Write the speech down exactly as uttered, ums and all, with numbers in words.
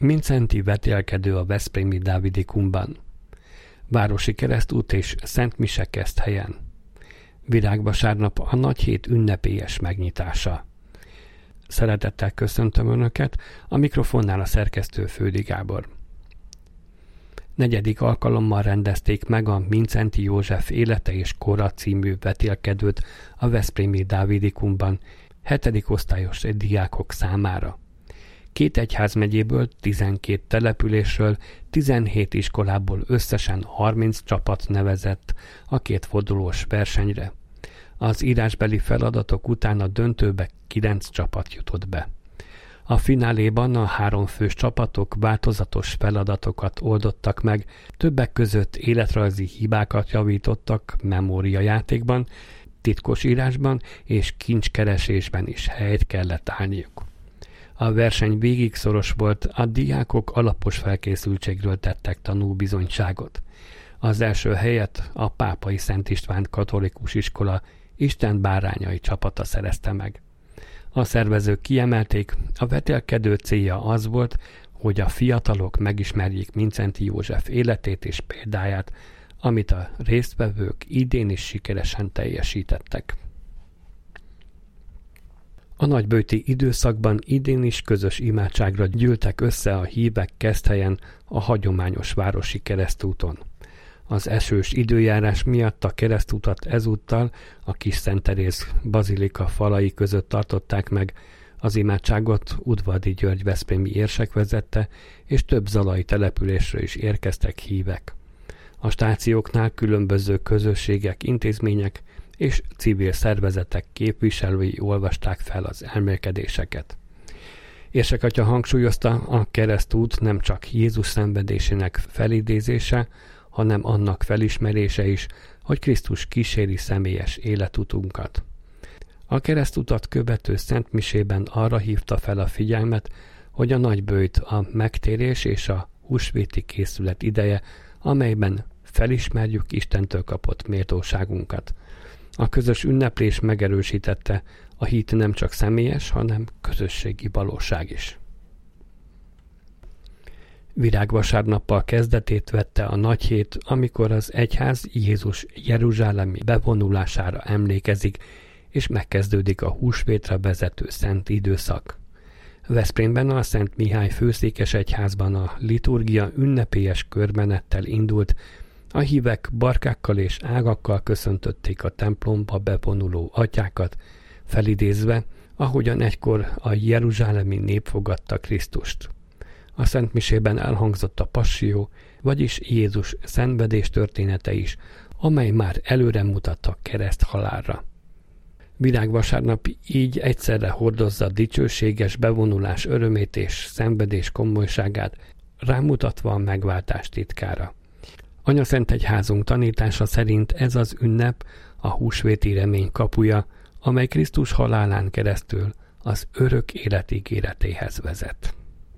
Mindszenty vetélkedő a veszprémi Dávidikumban. Városi keresztút és Szent Mise Keszthelyen. Virágvasárnap a Nagyhét ünnepélyes megnyitása. Szeretettel köszöntöm Önöket, a mikrofonnál a szerkesztő Fődi Gábor. Negyedik alkalommal rendezték meg a Mindszenty József élete és kora című vetélkedőt a veszprémi Dávidikumban hetedik osztályos diákok számára. Két egyházmegyéből, tizenkét településről, tizenhét iskolából összesen harminc csapat nevezett a kétfordulós versenyre. Az írásbeli feladatok után a döntőbe kilenc csapat jutott be. A fináléban a háromfős csapatok változatos feladatokat oldottak meg, többek között életrajzi hibákat javítottak memóriajátékban, titkos írásban és kincskeresésben is helyt kellett állniuk. A verseny végig szoros volt, a diákok alapos felkészültségről tettek tanúbizonyságot. Az első helyet a Pápai Szent István Katolikus Iskola Isten bárányai csapata szerezte meg. A szervezők kiemelték, a vetélkedő célja az volt, hogy a fiatalok megismerjék Mindszenty József életét és példáját, amit a résztvevők idén is sikeresen teljesítettek. A nagyböjti időszakban idén is közös imádságra gyűltek össze a hívek Keszthelyen a hagyományos városi keresztúton. Az esős időjárás miatt a keresztutat ezúttal a Kis Szent Teréz bazilika falai között tartották meg, az imádságot Udvardi György veszprémi érsek vezette, és több zalai településről is érkeztek hívek. A stációknál különböző közösségek, intézmények és civil szervezetek képviselői olvasták fel az elmélkedéseket. Érsek atya hangsúlyozta, a keresztút nem csak Jézus szenvedésének felidézése, hanem annak felismerése is, hogy Krisztus kíséri személyes életutunkat. A keresztutat követő Szent Misében arra hívta fel a figyelmet, hogy a nagyböjt a megtérés és a húsvéti készület ideje, amelyben felismerjük Istentől kapott méltóságunkat. A közös ünneplés megerősítette, a hit nem csak személyes, hanem közösségi valóság is. Virágvasárnappal kezdetét vette a Nagyhét, amikor az egyház Jézus jeruzsálemi bevonulására emlékezik, és megkezdődik a húsvétre vezető szent időszak. Veszprémben a Szent Mihály főszékes egyházban a liturgia ünnepélyes körmenettel indult, a hívek barkákkal és ágakkal köszöntötték a templomba bevonuló atyákat, felidézve, ahogyan egykor a jeruzsálemi nép fogadta Krisztust. A Szent Misében elhangzott a passzió, vagyis Jézus szenvedés története is, amely már előre mutat a kereszt halálra. Virágvasárnap így egyszerre hordozza dicsőséges bevonulás örömét és szenvedés komolyságát, rámutatva a megváltás titkára. Anyaszentegyházunk tanítása szerint ez az ünnep a húsvéti remény kapuja, amely Krisztus halálán keresztül az örök élet ígéretéhez vezet.